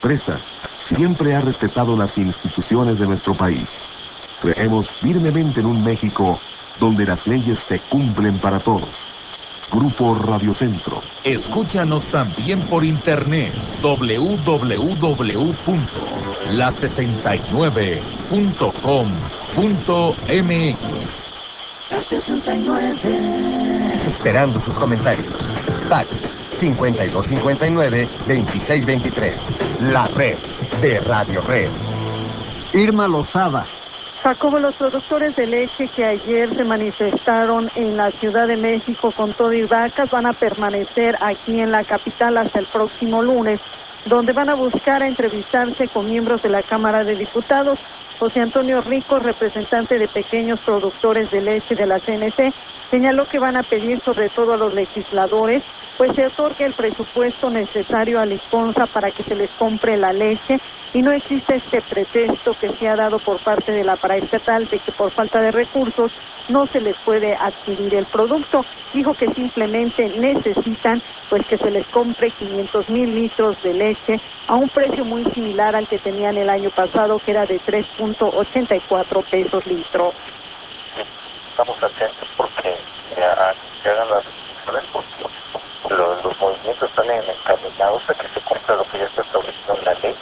empresa siempre ha respetado las instituciones de nuestro país. Creemos firmemente en un México donde las leyes se cumplen para todos. Grupo Radio Centro. Escúchanos también por internet www.la69.com.mx. La 69. Esperando sus comentarios. Fax 5259-2623. La red de Radio Red. Irma Lozada. Jacobo, los productores de leche que ayer se manifestaron en la Ciudad de México con todo y vacas van a permanecer aquí en la capital hasta el próximo lunes, donde van a buscar entrevistarse con miembros de la Cámara de Diputados. José Antonio Rico, representante de pequeños productores de leche de la CNC, señaló que van a pedir sobre todo a los legisladores pues se otorgue el presupuesto necesario a Liconza para que se les compre la leche y no existe este pretexto que se ha dado por parte de la paraestatal de que por falta de recursos no se les puede adquirir el producto. Dijo que simplemente necesitan pues que se les compre 500,000 litros de leche a un precio muy similar al que tenían el año pasado, que era de 3.84 pesos litro. Estamos atentos porque se hagan las decisiones, porque los movimientos están encaminados a que se cumpla lo que ya está establecido en la ley.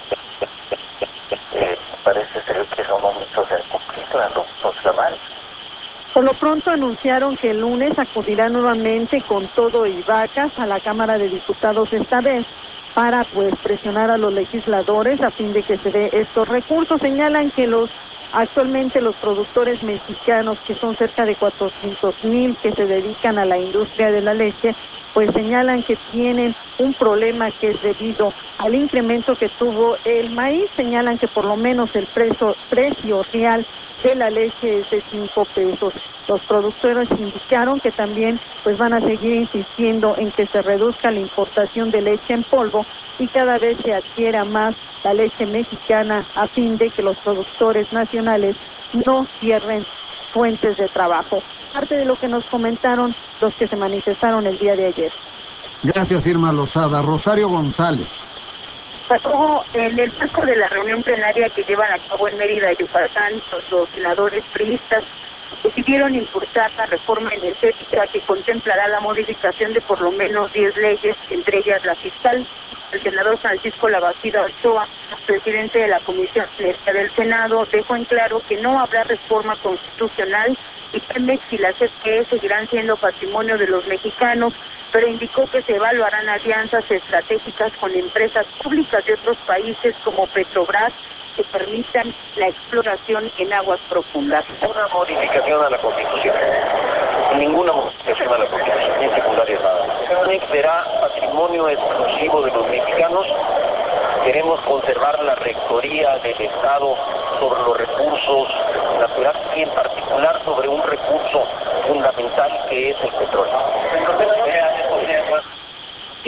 Parece ser que son momentos de cumplirla los avales. Por lo pronto anunciaron que el lunes acudirán nuevamente con todo y vacas a la Cámara de Diputados esta vez para pues presionar a los legisladores a fin de que se dé estos recursos. Señalan que actualmente los productores mexicanos, que son cerca de 400,000 que se dedican a la industria de la leche, pues señalan que tienen un problema que es debido al incremento que tuvo el maíz. Señalan que por lo menos el precio real de la leche es de 5 pesos. Los productores indicaron que también pues van a seguir insistiendo en que se reduzca la importación de leche en polvo y cada vez se adquiera más la leche mexicana a fin de que los productores nacionales no cierren fuentes de trabajo. Parte de lo que nos comentaron los que se manifestaron el día de ayer. Gracias, Irma Lozada. Rosario González. Jacobo, en el marco de la reunión plenaria que llevan a cabo en Mérida, Yucatán, los senadores priistas decidieron impulsar la reforma energética que contemplará la modificación de por lo menos 10 leyes, entre ellas la fiscal. El senador Francisco Labastida Ochoa, presidente de la Comisión Energética del Senado, dejó en claro que no habrá reforma constitucional y Pemex y la CFE seguirán siendo patrimonio de los mexicanos, pero indicó que se evaluarán alianzas estratégicas con empresas públicas de otros países como Petrobras que permitan la exploración en aguas profundas. Una modificación a la Constitución, ninguna modificación a la Constitución, ni secundaria nada. Pemex será patrimonio exclusivo de los mexicanos. Queremos conservar la rectoría del Estado sobre los recursos naturales y en particular sobre un recurso fundamental que es el petróleo.